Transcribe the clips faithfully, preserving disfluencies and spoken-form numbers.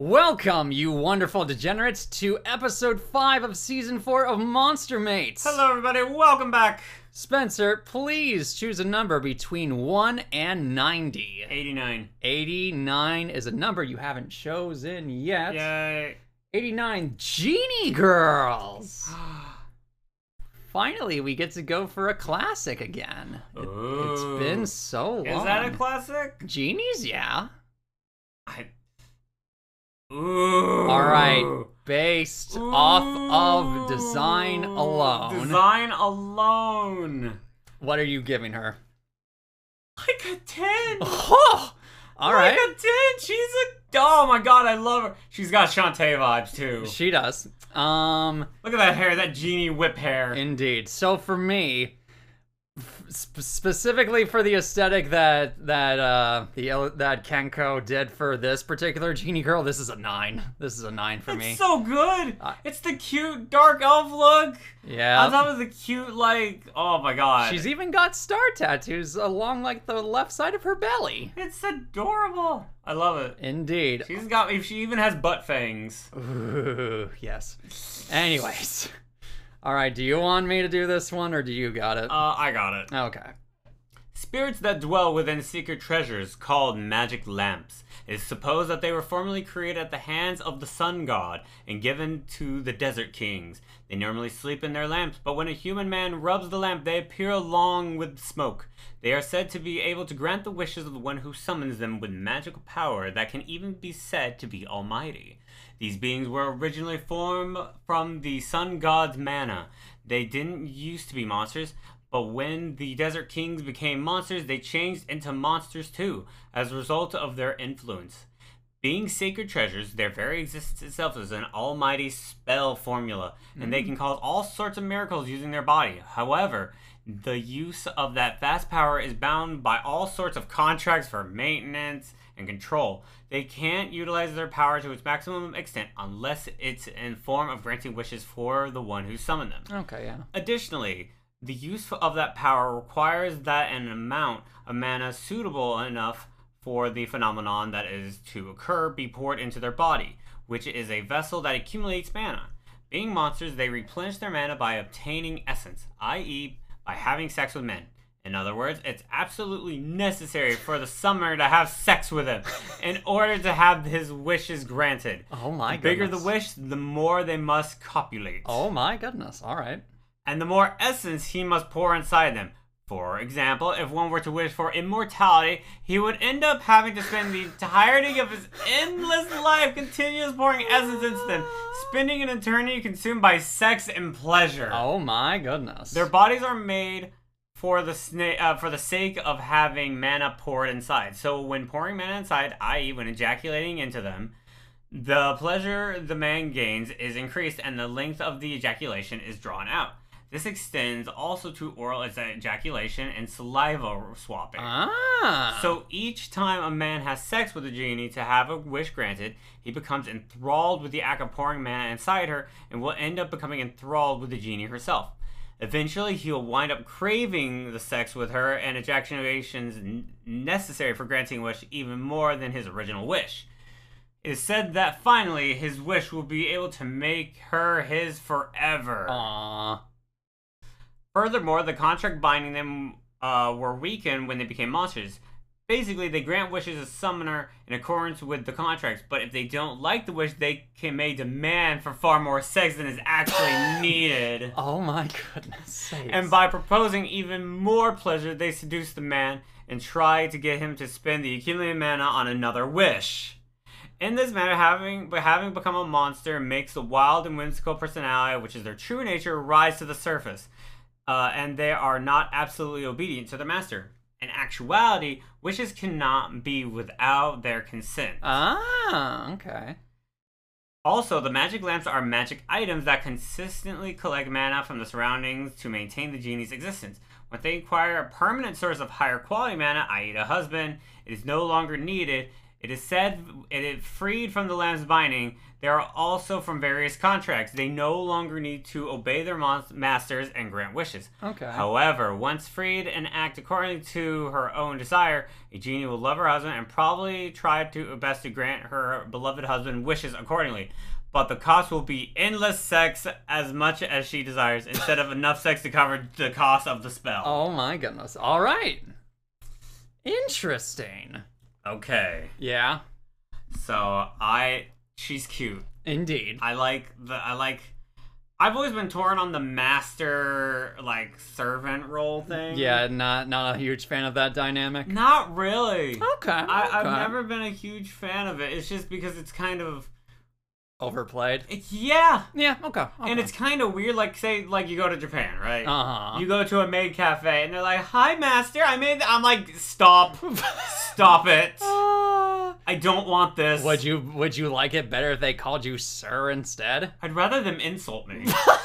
Welcome, you wonderful degenerates, to episode five of season four of Monster Mates. Hello, everybody. Welcome back. Spencer, please choose a number between one and ninety. eighty-nine. eighty-nine is a number you haven't chosen yet. Yay. eighty-nine, Genie Girls. Finally, we get to go for a classic again. It, Ooh. it's been so long. Is that a classic? Genies, yeah. I... Ooh. All right, based Ooh. off of design alone. Design alone. What are you giving her? Like a ten. Oh, all like right. a ten. She's a... Oh, my God. I love her. She's got Shantae vibes, too. She does. Um, Look at that hair. That genie whip hair. indeed. So for me, sp- specifically for the aesthetic that that uh the that Kenko did for this particular Genie Girl, this is a nine. This is a nine for it's me. so good. Uh, it's the cute dark elf look. Yeah. On top of the cute, like, oh my God. She's even got star tattoos along like the left side of her belly. It's adorable. I love it. Indeed. She's got, she even has butt fangs. Ooh, yes. Anyways. All right, do you want me to do this one or do you got it? Uh, I got it. Okay. Spirits that dwell within secret treasures called magic lamps. It is supposed that they were formerly created at the hands of the sun god and given to the desert kings. They normally sleep in their lamps, but when a human man rubs the lamp, they appear along with smoke. They are said to be able to grant the wishes of the one who summons them with magical power that can even be said to be almighty. These beings were originally formed from the sun god's mana. They didn't used to be monsters, but when the Desert Kings became monsters, they changed into monsters too, as a result of their influence. Being sacred treasures, their very existence itself is an almighty spell formula, and mm-hmm. they can cause all sorts of miracles using their body. However, the use of that vast power is bound by all sorts of contracts for maintenance and control. They can't utilize their power to its maximum extent unless it's in form of granting wishes for the one who summoned them. Okay, yeah. Additionally, the use of that power requires that an amount of mana suitable enough for the phenomenon that is to occur be poured into their body, which is a vessel that accumulates mana. Being monsters, they replenish their mana by obtaining essence, that is by having sex with men. In other words, it's absolutely necessary for the summoner to have sex with him in order to have his wishes granted. Oh my the bigger goodness. the wish, the more they must copulate. Oh my goodness, all right. And the more essence he must pour inside them. For example, if one were to wish for immortality, he would end up having to spend the entirety of his endless life continuous pouring essence into them, spending an eternity consumed by sex and pleasure. Oh my goodness. Their bodies are made for the sna- uh, for the sake of having mana poured inside. So when pouring mana inside, that is when ejaculating into them, the pleasure the man gains is increased and the length of the ejaculation is drawn out. This extends also to oral ejaculation and saliva swapping. Ah. So each time a man has sex with a genie to have a wish granted, he becomes enthralled with the act of pouring mana inside her and will end up becoming enthralled with the genie herself. Eventually, he'll wind up craving the sex with her and ejaculations n- necessary for granting a wish even more than his original wish. It is said that finally, his wish will be able to make her his forever. Aww. Furthermore, the contract binding them uh, were weakened when they became monsters. Basically, they grant wishes as summoner in accordance with the contracts, but if they don't like the wish, they can may demand for far more sex than is actually needed. Oh my goodness sakes. And by proposing even more pleasure, they seduce the man and try to get him to spend the accumulated mana on another wish. In this manner, having but having become a monster makes the wild and whimsical personality, which is their true nature, rise to the surface. Uh, and they are not absolutely obedient to their master. In actuality, wishes cannot be without their consent. Ah, okay. Also, the magic lamps are magic items that consistently collect mana from the surroundings to maintain the genie's existence. When they acquire a permanent source of higher quality mana, that is a husband, it is no longer needed It is said it is freed from the lamb's binding. They are also from various contracts. They no longer need to obey their mon- masters and grant wishes. Okay. However, once freed and act according to her own desire, a genie will love her husband and probably try to best to grant her beloved husband wishes accordingly. But the cost will be endless sex as much as she desires, instead of enough sex to cover the cost of the spell. Oh my goodness. All right. Interesting. Okay. Yeah. So I, she's cute. Indeed. I like the, I like, I've always been torn on the master, like, servant role thing. Yeah, not not a huge fan of that dynamic. Not really. Okay. I, okay. I've never been a huge fan of it. It's just because it's kind of, Overplayed. it's, yeah. Yeah. Okay. okay. And it's kind of weird, like, say, like, you go to Japan, right? Uh huh. You go to a maid cafe, and they're like, "Hi, master, I made." I'm like, "Stop, stop it! Uh, I don't want this." would you Would you like it better if they called you sir instead? I'd rather them insult me.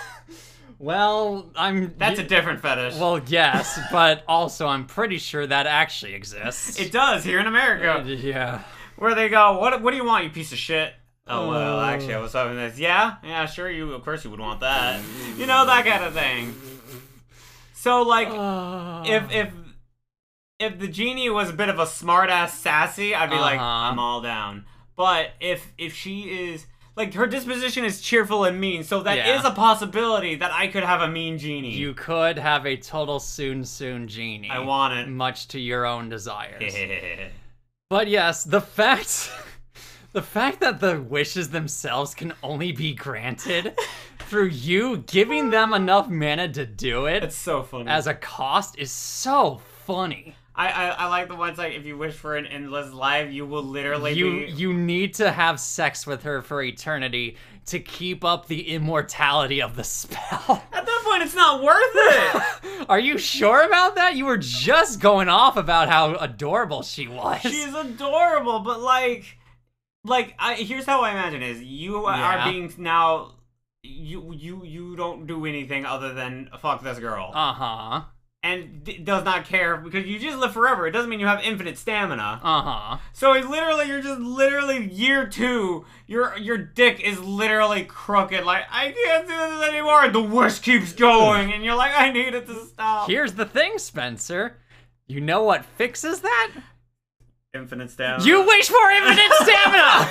Well, I'm. That's y- a different fetish. Well, yes, but also I'm pretty sure that actually exists. It does here in America, Yeah. where they go, "What? What do you want, you piece of shit?" Oh well, Oh. actually, I was hoping this. Yeah, yeah, sure. You, of course, you would want that. You know, that kind of thing. So, like, Uh, if if if the genie was a bit of a smart ass sassy, I'd be like, Uh-huh. I'm all down. But if if she is like, her disposition is cheerful and mean, so that Yeah. is a possibility that I could have a mean genie. you could have a total soon soon genie. I want it. much to your own desires. But yes, the fact the fact that the wishes themselves can only be granted through you giving them enough mana to do it It's so funny. as a cost is so funny. I, I I like the ones like, if you wish for an endless life, you will literally You be. you need to have sex with her for eternity to keep up the immortality of the spell. At that point, it's not worth it. Are you sure about that? You were just going off about how adorable she was. She's adorable, but like, like I here's how I imagine it is: you Yeah. are being now. You you you don't do anything other than fuck this girl, Uh-huh. and d- does not care because you just live forever. It doesn't mean you have infinite stamina. Uh-huh. So it literally, you're just literally year two. Your your dick is literally crooked. Like, I can't do this anymore. And the wish keeps going, and you're like, I need it to stop. Here's the thing, Spencer. You know what fixes that? Infinite stamina. You wish for infinite stamina!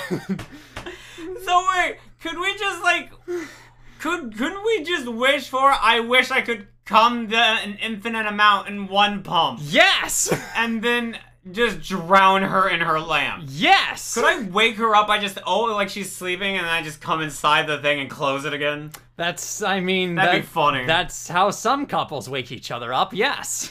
So wait, could we just like, could couldn't we just wish for? I wish I could come the an infinite amount in one pump, Yes! and then just drown her in her lamp. Yes! Could I wake her up? I just oh like she's sleeping, and then I just come inside the thing and close it again. That's, I mean, That'd that- be funny. That's how some couples wake each other up, yes.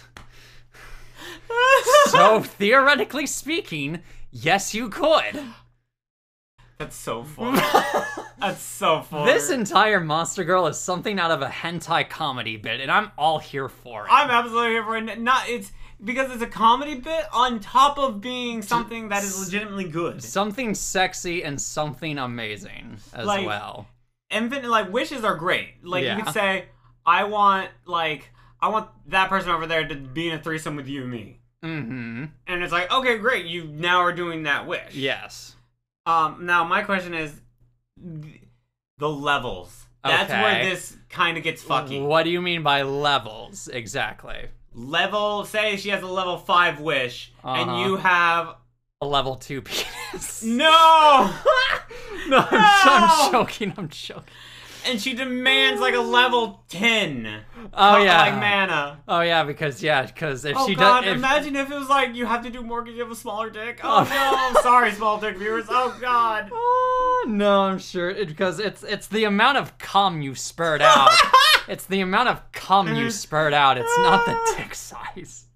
So, theoretically speaking, yes, you could. That's so funny. That's so funny. This entire Monster Girl is something out of a hentai comedy bit, and I'm all here for it. I'm absolutely here for it. Not it's because it's a comedy bit on top of being something that is legitimately good. Something sexy and something amazing as Like, well. Infinite like wishes are great. Like Yeah. you could say, I want like I want that person over there to be in a threesome with you and me. Mm-hmm. And it's like, okay, great, you now are doing that wish. Yes. Um now my question is the levels. That's Okay. where this kind of gets fucky. What do you mean by levels, exactly? Level say she has a level five wish Uh-huh. and you have A level two penis. no No, I'm, I'm joking, I'm joking. and she demands like a level ten. Oh, yeah. Like mana. Oh, yeah, because, yeah, because if Oh she god, does... If, imagine if it was like you have to do more because you have a smaller dick. Oh no, sorry, small dick viewers. Oh god. Oh, no, I'm sure, it, because it's it's the amount of cum you spurt out. It's the amount of cum you spurt out, it's not the dick size.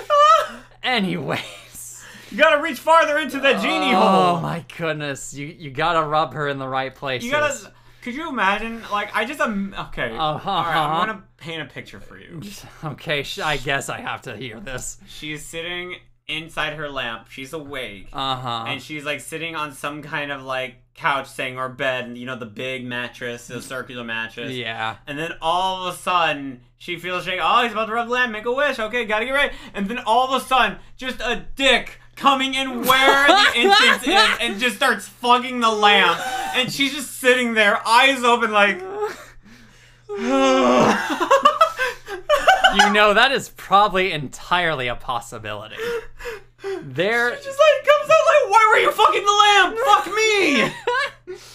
Anyways. You gotta reach farther into that genie Oh hole. my goodness, you you gotta rub her in the right places. You gotta. Could you imagine? Like, I just um. Okay. Uh-huh. All right, I'm gonna paint a picture for you. Okay, sh- I guess I have to hear this. She's sitting inside her lamp. She's awake. Uh-huh. And she's like sitting on some kind of like couch thing or bed, you know, the big mattress, the circular mattress. Yeah. And then all of a sudden, she feels shake. Oh, he's about to rub the lamp, make a wish. Okay, gotta get ready. And then all of a sudden, just a dick coming in where the entrance is and just starts fucking the lamp. And she's just sitting there, eyes open like... You know, that is probably entirely a possibility. There... She just like comes out like, why were you fucking the lamp? Fuck me!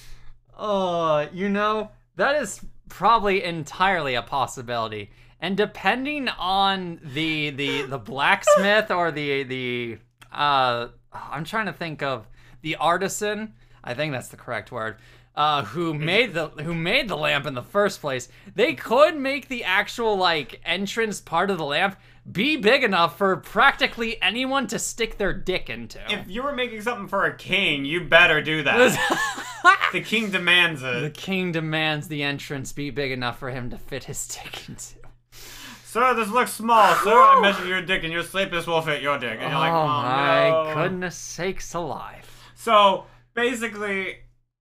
Oh, you know, that is probably entirely a possibility. And depending on the the the blacksmith or the the uh I'm trying to think of the artisan, I think that's the correct word, uh who made the who made the lamp in the first place, they could make the actual like entrance part of the lamp be big enough for practically anyone to stick their dick into. If you were making something for a king, you better do that. The king demands it. The king demands the entrance be big enough for him to fit his dick into. Sir, this looks small. Sir, I measured your dick and your sleep. This will fit your dick. And you're like, oh, oh my no. goodness sakes alive. So basically,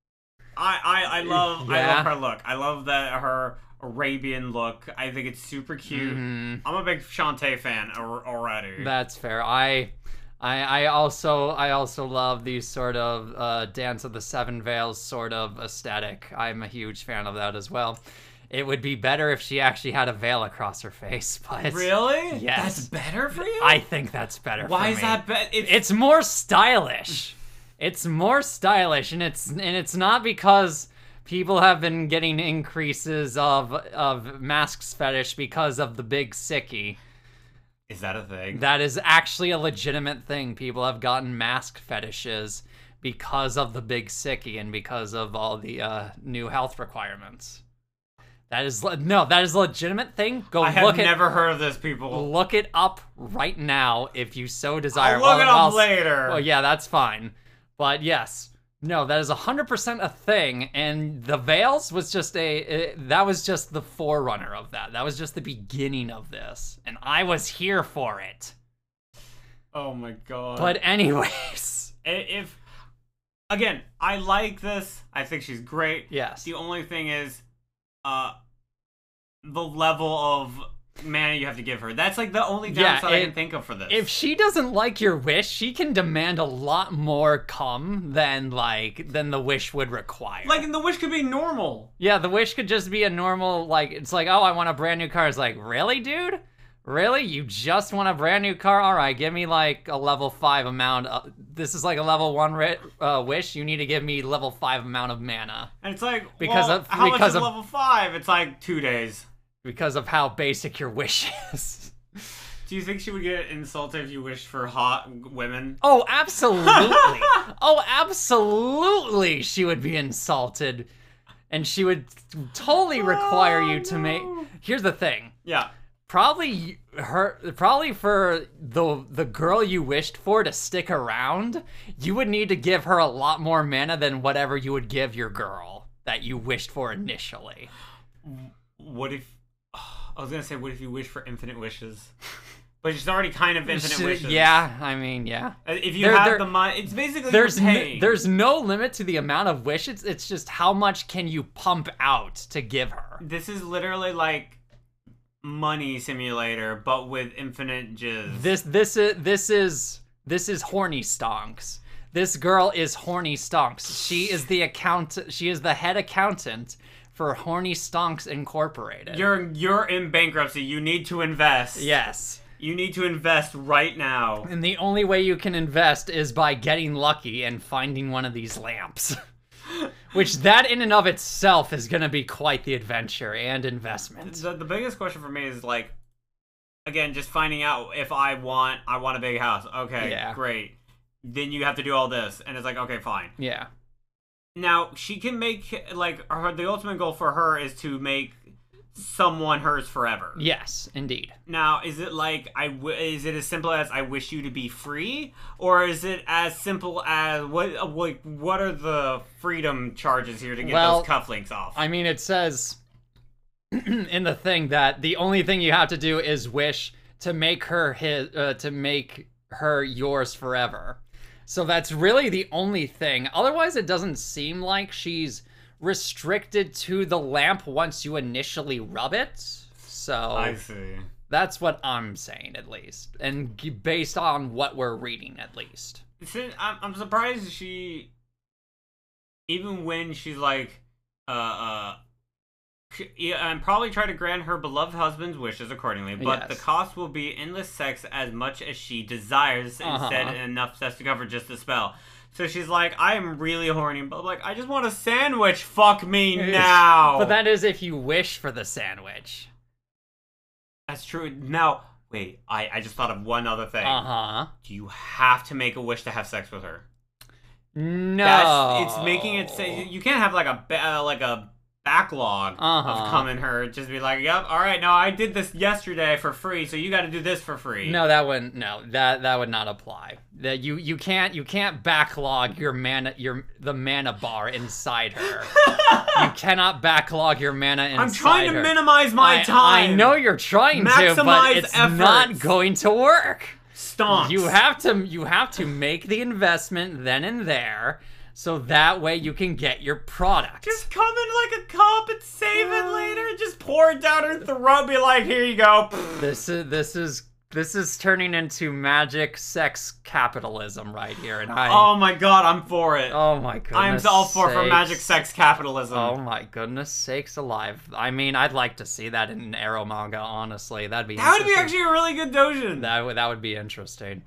I I, I love Yeah. I love her look. I love that her Arabian look. I think it's super cute. Mm-hmm. I'm a big Shantae fan al- already. That's fair. I, I, I also, I also love these sort of uh, Dance of the Seven Veils sort of aesthetic. I'm a huge fan of that as well. It would be better if she actually had a veil across her face, but Really? Yes. That's better for you? I think that's better. Why for is me. that better? It's, It's more stylish. It's more stylish, and it's and it's not because people have been getting increases of of masks fetish because of the big sickie. Is that a thing? That is actually a legitimate thing. People have gotten mask fetishes because of the big sickie and because of all the uh, new health requirements. That is le- no, that is a legitimate thing. Go I have look never it. heard of this, people. Look it up right now if you so desire. I'll look it Well, up I'll- later. Well, yeah, that's fine. But yes, no, that is one hundred percent a thing, and the veils was just a, it, that was just the forerunner of that. That was just the beginning of this, and I was here for it. Oh my god. But anyways. I- if, again, I like this. I think she's great. Yes. The only thing is, uh, the level of mana you have to give her. That's like the only Yeah, downside I it- can think of for this. If she doesn't like your wish, she can demand a lot more cum than, like, than the wish would require. Like, and the wish could be normal. Yeah, the wish could just be a normal, like, it's like, oh, I want a brand new car. It's like, really, dude? Really? You just want a brand new car? All right, give me, like, a level five amount. Of, this is, like, a level one ri- uh, wish. You need to give me level five amount of mana. And it's like, Because well, of- how because much is of- level five? It's like two days. Because of how basic your wish is. Do you think she would get insulted if you wished for hot women? Oh, absolutely. Oh, absolutely. She would be insulted. And she would totally require you to make... Here's the thing. Yeah. Probably her probably for the the girl you wished for to stick around, you would need to give her a lot more mana than whatever you would give your girl that you wished for initially. What if... I was gonna say, what if you wish for infinite wishes? But she's already kind of infinite She- wishes. Yeah, I mean, yeah. Uh, If you There- have there- the money, it's basically There's you're n- paying. there's no limit to the amount of wishes. It's just how much can you pump out to give her. This is literally like Money Simulator, but with infinite jizz. This this is this is this is horny stonks. This girl is horny stonks. She is the account. She is the head accountant for Horny Stonks Incorporated. You're you're in bankruptcy. You need to invest. Yes. You need to invest right now. And the only way you can invest is by getting lucky and finding one of these lamps. Which that in and of itself is going to be quite the adventure and investment. The, the biggest question for me is like, again, just finding out if I want I want a big house. Okay, Yeah. great. Then you have to do all this, and it's like, okay, fine. Yeah. Now she can make like her the ultimate goal for her is to make someone hers forever. Yes, indeed. Now, is it like I w- is it as simple as I wish you to be free, or is it as simple as what uh, like what are the freedom charges here to get Well, those cufflinks off? I mean, it says in the thing that the only thing you have to do is wish to make her his, uh, to make her yours forever. So that's really the only thing. Otherwise, it doesn't seem like she's restricted to the lamp once you initially rub it. So I see. That's what I'm saying, at least, and g- based on what we're reading, at least. I'm, I'm surprised she, even when she's like, uh, uh, yeah, and probably try to grant her beloved husband's wishes accordingly, but Yes. the cost will be endless sex as much as she desires, Uh-huh. instead enough sex to cover just the spell. So she's like, I am really horny, but like, I just want a sandwich. Fuck me now. But that is if you wish for the sandwich. That's true. Now, wait, I, I just thought of one other thing. Uh-huh. Do you have to make a wish to have sex with her? No. That's, it's making it say, you can't have like a, ba- uh, like a backlog Uh-huh. of coming her. Just be like, yep, all right, no, I did this yesterday for free, so you got to do this for free. No, that wouldn't. No, that that would not apply. That you you can't you can't backlog your mana your the mana bar inside her. You cannot backlog your mana inside I'm trying to her. minimize my I, time. I know you're trying to, but Maximize it's not efforts. going to work. Stonks. You have to you have to make the investment then and there, so that way you can get your product. Just come in like a cup and save it later. Just pour it down her throat. Be like, here you go. This is this is this is turning into magic sex capitalism right here, and I. Oh my god, I'm for it. Oh my goodness. I'm all for for sakes. magic sex capitalism. Oh my goodness sakes alive. I mean, I'd like to see that in an Arrow manga, honestly. That'd be That would be interesting. actually a really good dojin. That would that would be interesting.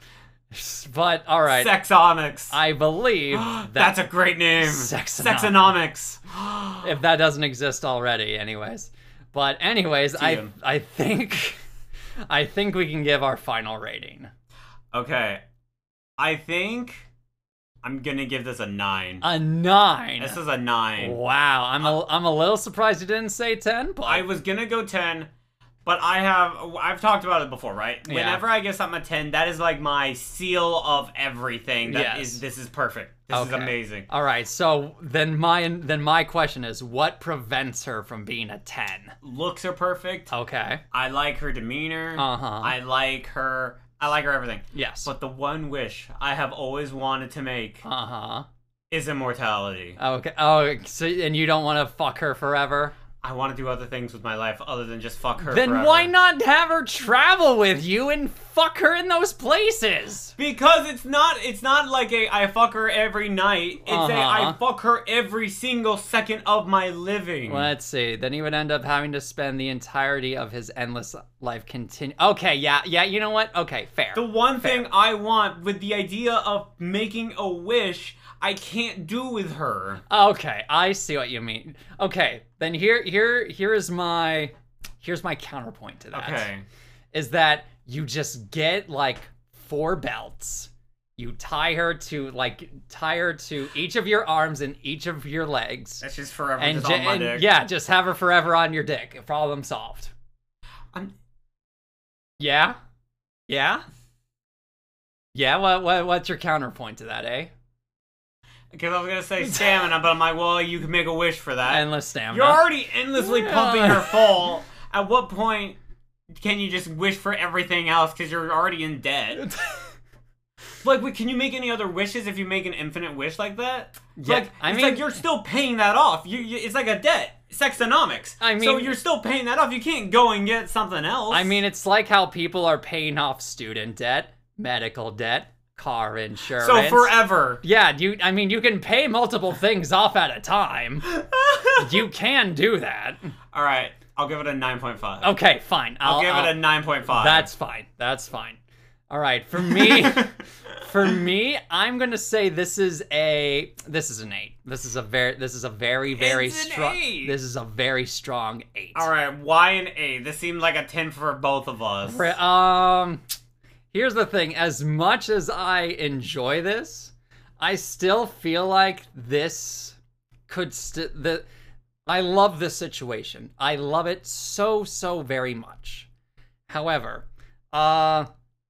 But all right. Sexonics. I believe that That's a great name. Sexonomics. Sexonomics. if that doesn't exist already, anyways. But anyways, I T M. I think I think we can give our final rating. Okay. I think I'm gonna give this a nine. A nine. This is a nine. Wow, I'm a I'm a little surprised you didn't say ten, but I was gonna go ten, but I have I've talked about it before, right? Yeah. Whenever I give something a ten, that is like my seal of everything. That is Yes. this is perfect. This is Okay. amazing. All right, so then my then my question is, what prevents her from being a ten? Looks are perfect. Okay. I like her demeanor. Uh-huh. I like her. I like her everything. Yes. But the one wish I have always wanted to make Uh huh. is immortality. Okay. Oh, so and you don't want to fuck her forever? I want to do other things with my life other than just fuck her. Then forever. why not have her travel with you and fuck her in those places? Because it's not it's not like a I fuck her every night. It's a I Uh-huh. fuck her every single second of my living. Let's see. Then he would end up having to spend the entirety of his endless life continue. Okay, yeah, yeah. You know what? Okay, fair. The one Fair. thing I want with the idea of making a wish, I can't do with her. Okay, I see what you mean. Okay, then here, here, here is my, here's my counterpoint to that. Okay. Is that you just get like four belts. You tie her to like tie her to each of your arms and each of your legs. That's just forever And, just ju- on my and dick. yeah, just have her forever on your dick. Problem solved. I'm, Yeah, yeah, yeah. What, what, what's your counterpoint to that, eh? because I was gonna say stamina, but I'm like, well, you can make a wish for that. Endless stamina. You're already endlessly Yeah. pumping her full. At what point can you just wish for everything else because you're already in debt? Like, wait, can you make any other wishes if you make an infinite wish like that? Yeah, like, I it's mean- like you're still paying that off. You, you, it's like a debt. Sexonomics. I so mean- you're still paying that off. You can't go and get something else. I mean, it's like how people are paying off student debt, medical debt, car insurance. so forever. Yeah, you. I mean, you can pay multiple things off at a time. You can do that. All right, I'll give it a nine point five. Okay, fine. I'll, I'll give I'll- it a nine point five. That's fine. That's fine. All right, for me, for me, I'm gonna say this is a this is an eight. This is a very this is a very very It's an strong. eight. This is a very strong eight. All right, why an eight? This seemed like a ten for both of us. Re- Um, here's the thing. As much as I enjoy this, I still feel like this could st- the. I love this situation. I love it so so very much. However, uh,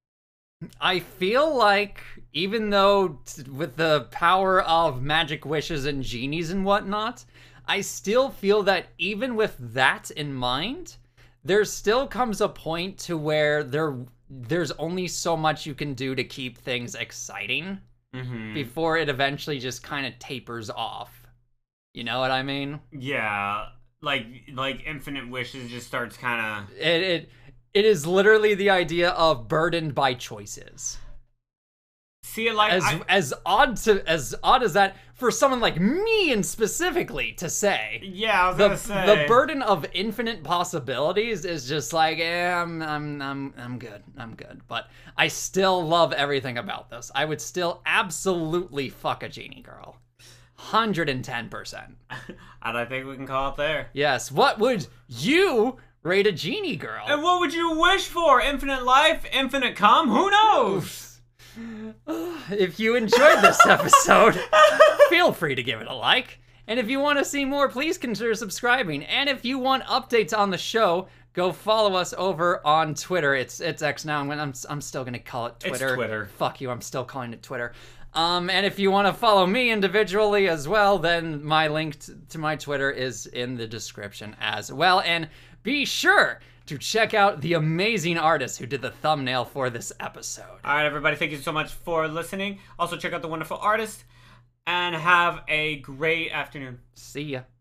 I feel like even though t- with the power of magic wishes and genies and whatnot, I still feel that even with that in mind, there still comes a point to where there there's only so much you can do to keep things exciting Mm-hmm. before it eventually just kind of tapers off. You know what I mean? Yeah, like like infinite wishes just starts kind of. It it It is literally the idea of burdened by choices. See, like as I, as odd to as odd as that for someone like me and specifically to say. Yeah, I was the, gonna say the burden of infinite possibilities is just like, eh, I'm I'm I'm I'm good. I'm good. But I still love everything about this. I would still absolutely fuck a genie girl. one hundred ten percent. And I think we can call it there. Yes. What would you rate a genie girl? And what would you wish for? Infinite life? Infinite cum? Who knows? If you enjoyed this episode, feel free to give it a like. And if you want to see more, please consider subscribing. And if you want updates on the show, go follow us over on Twitter. It's it's X now. I'm I'm, I'm still gonna call it Twitter. It's Twitter. Fuck you. I'm still calling it Twitter. Um, and if you want to follow me individually as well, then my link t- to my Twitter is in the description as well. And be sure to check out the amazing artist who did the thumbnail for this episode. All right, everybody, thank you so much for listening. Also, check out the wonderful artist, and have a great afternoon. See ya.